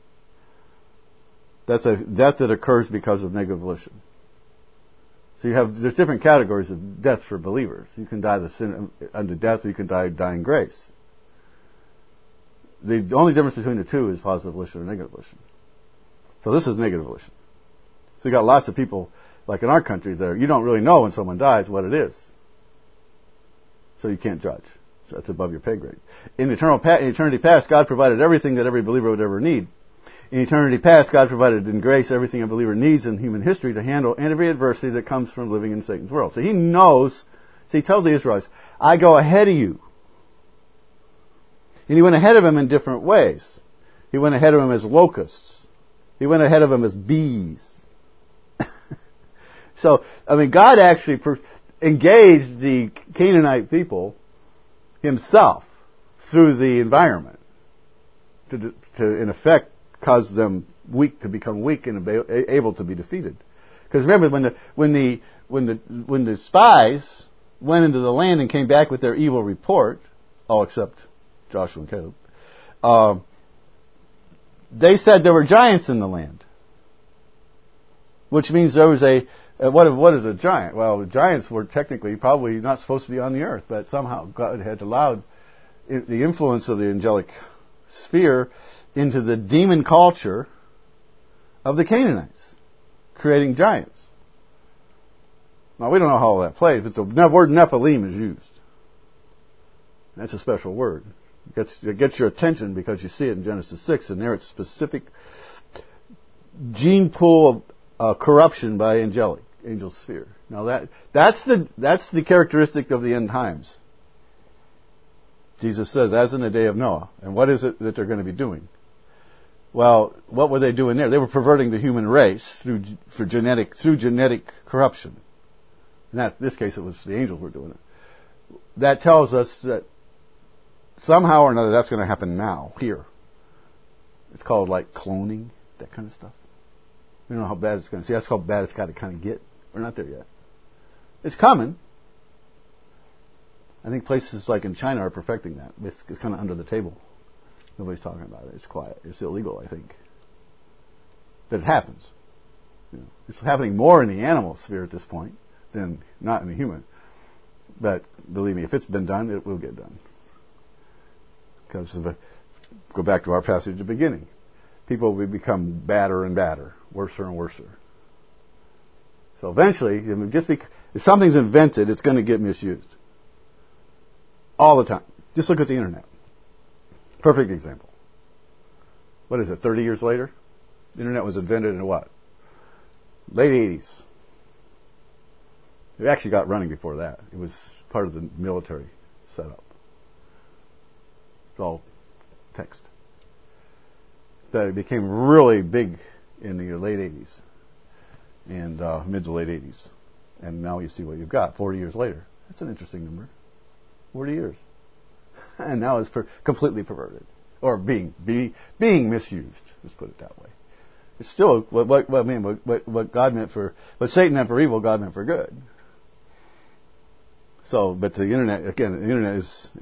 That's a death that occurs because of negative volition. So there's different categories of death for believers. You can die the sin unto death, or you can die in grace. The only difference between the two is positive volition or negative volition. So this is negative volition. So you got lots of people, like in our country, there you don't really know when someone dies what it is. So you can't judge. So that's above your pay grade. In eternity past, God provided everything that every believer would ever need. In eternity past, God provided in grace everything a believer needs in human history to handle every adversity that comes from living in Satan's world. So He knows, He told the Israelites, I go ahead of you. And He went ahead of them in different ways. He went ahead of them as locusts. He went ahead of them as bees. So, God actually engaged the Canaanite people Himself through the environment to in effect, cause them to become weak and able to be defeated. Because remember, when the spies went into the land and came back with their evil report, all except Joshua and Caleb, they said there were giants in the land, which means there was what is a giant? Well, the giants were technically probably not supposed to be on the earth, but somehow God had allowed the influence of the angelic sphere into the demon culture of the Canaanites, creating giants. Now, we don't know how all that played, but the word Nephilim is used. That's a special word. It gets your attention because you see it in Genesis 6, and there it's specific gene pool of corruption by angel sphere. Now, that's the characteristic of the end times. Jesus says, as in the day of Noah. And what is it that they're going to be doing? Well, what were they doing there? They were perverting the human race through genetic corruption. In this case, it was the angels were doing it. That tells us that somehow or another that's going to happen now, here. It's called like cloning, that kind of stuff. We don't know how bad it's going to. See, that's how bad it's got to kind of get. We're not there yet. It's coming. I think places like in China are perfecting that. It's kind of under the table. Nobody's talking about it. It's quiet. It's illegal, I think. But it happens. It's happening more in the animal sphere at this point than not in the human. But believe me, if it's been done, it will get done. Because go back to our passage at the beginning. People will become badder and badder, worser and worser. So eventually, if something's invented, it's going to get misused. All the time. Just look at the internet. Perfect example. What is it, 30 years later? The internet was invented in what? Late 80s. It actually got running before that. It was part of the military setup. It's all text. But it became really big in the late 80s and mid to late 80s. And now you see what you've got 40 years later. That's an interesting number. 40 years. And now it's completely perverted. Or being misused. Let's put it that way. It's still what God meant for, what Satan meant for evil, God meant for good. So, but the internet, again, the internet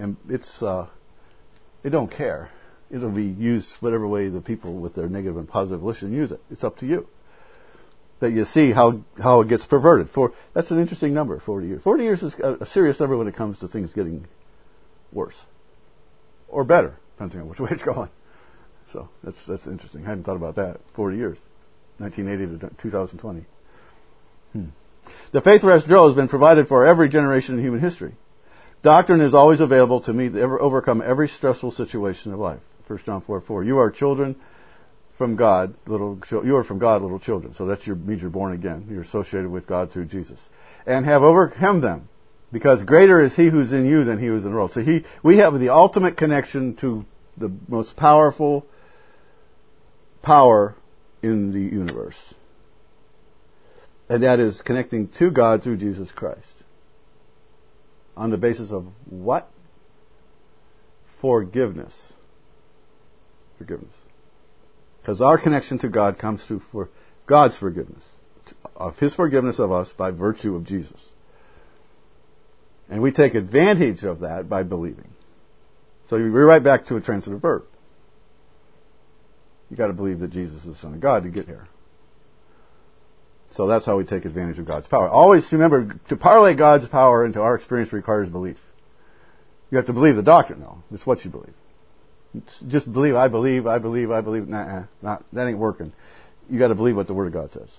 it don't care. It'll be used whatever way the people with their negative and positive volition use it. It's up to you. But you see how it gets perverted. That's an interesting number, 40 years. 40 years is a serious number when it comes to things getting worse. Or better, depending on which way it's going. So that's interesting. I hadn't thought about that. 40 years. 1980 to 2020. The faith rest drill has been provided for every generation in human history. Doctrine is always available to overcome every stressful situation of life. 1 John 4:4. You are children from God, you are from God, little children. So that means you're born again. You're associated with God through Jesus. And have overcome them. Because greater is He who's in you than he who's in the world. So we have the ultimate connection to the most powerful power in the universe. And that is connecting to God through Jesus Christ. On the basis of what? Forgiveness. Forgiveness. Because our connection to God comes through for God's forgiveness. Of His forgiveness of us by virtue of Jesus. And we take advantage of that by believing. So we're right back to a transitive verb. You got to believe that Jesus is the Son of God to get here. So that's how we take advantage of God's power. Always remember, to parlay God's power into our experience requires belief. You have to believe the doctrine, though. It's what you believe. It's just believe, I believe. Nah, that ain't working. You got to believe what the Word of God says.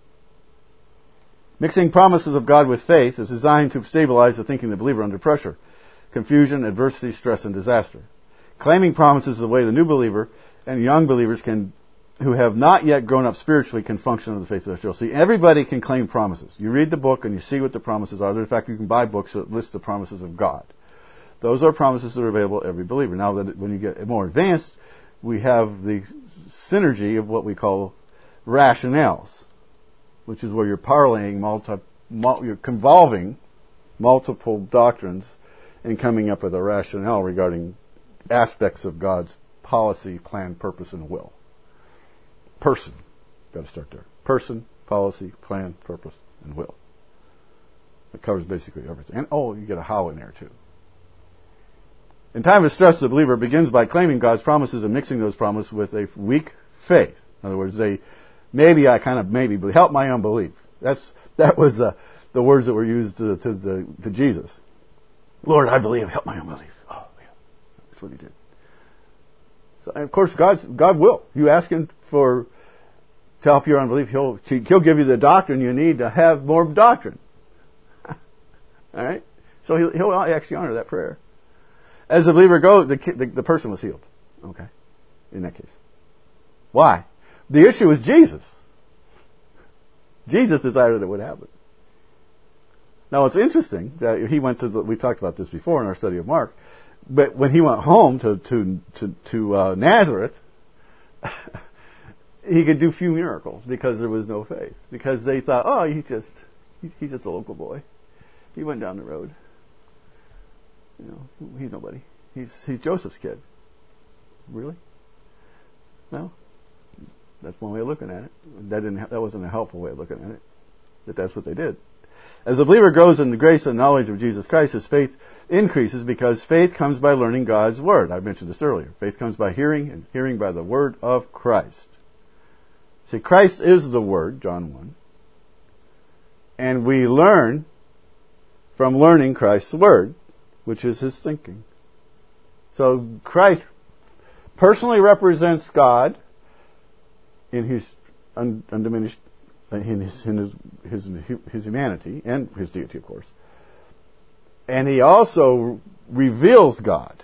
Mixing promises of God with faith is designed to stabilize the thinking of the believer under pressure, confusion, adversity, stress, and disaster. Claiming promises is the way the new believer and young believers who have not yet grown up spiritually can function in the faith of Israel. See, everybody can claim promises. You read the book and you see what the promises are. In fact, you can buy books that list the promises of God. Those are promises that are available to every believer. Now, when you get more advanced, we have the synergy of what we call rationales, which is where you're parlaying, you're convolving multiple doctrines and coming up with a rationale regarding aspects of God's policy, plan, purpose, and will. Person. Got to start there. Person, policy, plan, purpose, and will. It covers basically everything. And you get a how in there too. In time of stress, the believer begins by claiming God's promises and mixing those promises with a weak faith. In other words, maybe help my unbelief. That was the words that were used to Jesus. Lord, I believe, help my unbelief. Oh, yeah. That's what He did. So, and of course, God will. You ask Him to help your unbelief, He'll give you the doctrine you need to have more doctrine. All right? So He'll actually honor that prayer. As the believer goes, the person was healed. Okay? In that case. Why? The issue is Jesus. Jesus decided it would happen. Now it's interesting that he went we talked about this before in our study of Mark, but when he went home to Nazareth, he could do few miracles because there was no faith. Because they thought, he's just a local boy. He went down the road. He's nobody. He's Joseph's kid. Really? No. That's one way of looking at it. That wasn't a helpful way of looking at it. But that's what they did. As the believer grows in the grace and knowledge of Jesus Christ, his faith increases because faith comes by learning God's Word. I mentioned this earlier. Faith comes by hearing, and hearing by the Word of Christ. See, Christ is the Word, John 1. And we learn from learning Christ's Word, which is His thinking. So Christ personally represents God in His undiminished, in his humanity and His deity, of course. And He also reveals God.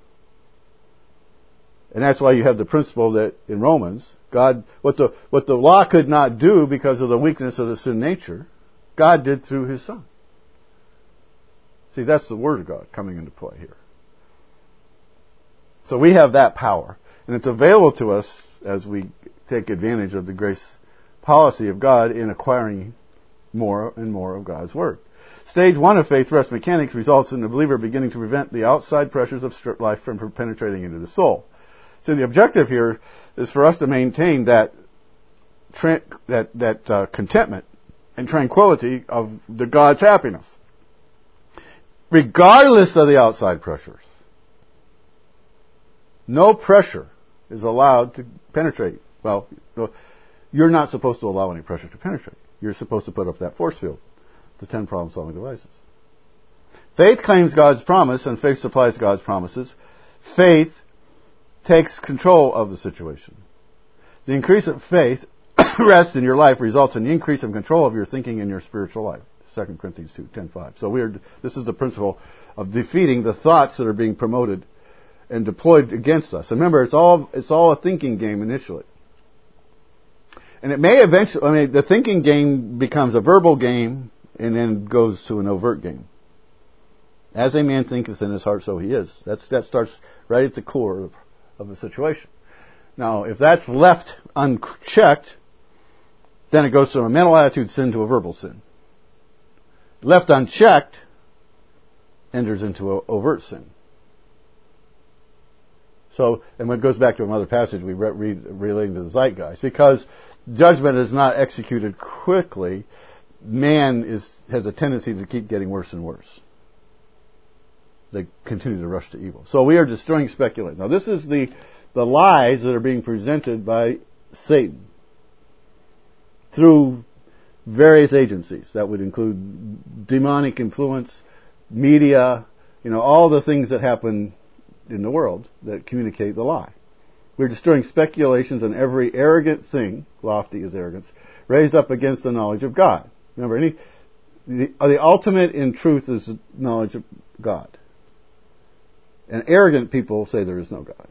And that's why you have the principle that in Romans, God, what the law could not do because of the weakness of the sin nature, God did through His Son. See, that's the Word of God coming into play here. So we have that power. And it's available to us as we take advantage of the grace policy of God in acquiring more and more of God's Word. Stage 1 of faith rest mechanics results in the believer beginning to prevent the outside pressures of life from penetrating into the soul. So the objective here is for us to maintain that contentment and tranquility of the God's happiness, regardless of the outside pressures. No pressure is allowed to penetrate. Well, you're not supposed to allow any pressure to penetrate. You're supposed to put up that force field, the 10 problem-solving devices. Faith claims God's promise, and faith supplies God's promises. Faith takes control of the situation. The increase of faith rest in your life results in the increase of control of your thinking and your spiritual life. 2 Corinthians 2:10-5. So this is the principle of defeating the thoughts that are being promoted and deployed against us. Remember, it's all a thinking game initially. And it may eventually, the thinking game becomes a verbal game and then goes to an overt game. As a man thinketh in his heart, so he is. That starts right at the core of the situation. Now, if that's left unchecked, then it goes from a mental attitude sin to a verbal sin. Left unchecked, enters into an overt sin. So, and when it goes back to another passage we read relating to the zeitgeist, because judgment is not executed quickly, man has a tendency to keep getting worse and worse. They continue to rush to evil. So we are destroying speculation. Now this is the lies that are being presented by Satan through various agencies. That would include demonic influence, media, all the things that happen in the world that communicate the lie. We're destroying speculations on every arrogant thing, lofty is arrogance, raised up against the knowledge of God. Remember, the ultimate in truth is the knowledge of God. And arrogant people say there is no God.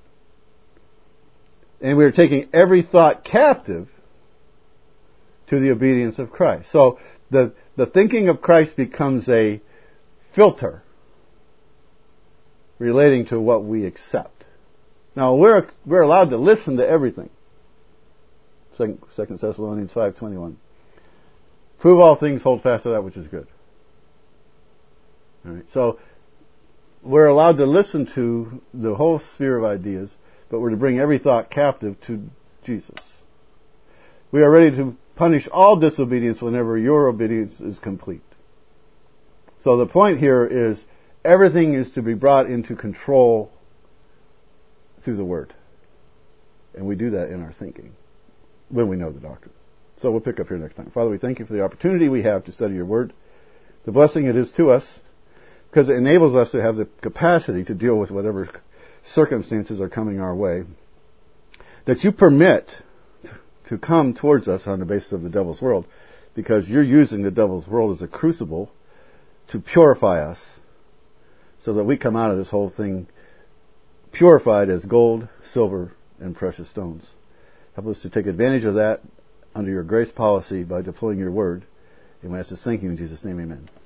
And we are taking every thought captive to the obedience of Christ. So the thinking of Christ becomes a filter relating to what we accept. Now we're allowed to listen to everything. 2 Thessalonians 5:21. Prove all things, hold fast to that which is good. All right. So we're allowed to listen to the whole sphere of ideas, but we're to bring every thought captive to Jesus. We are ready to punish all disobedience whenever your obedience is complete. So the point here is everything is to be brought into control through the Word. And we do that in our thinking when we know the doctrine. So we'll pick up here next time. Father, we thank you for the opportunity we have to study your Word, the blessing it is to us, because it enables us to have the capacity to deal with whatever circumstances are coming our way, that you permit to come towards us on the basis of the devil's world, because you're using the devil's world as a crucible to purify us so that we come out of this whole thing purified as gold, silver, and precious stones. Help us to take advantage of that under your grace policy by deploying your word. And we ask this, thank you in Jesus' name, amen.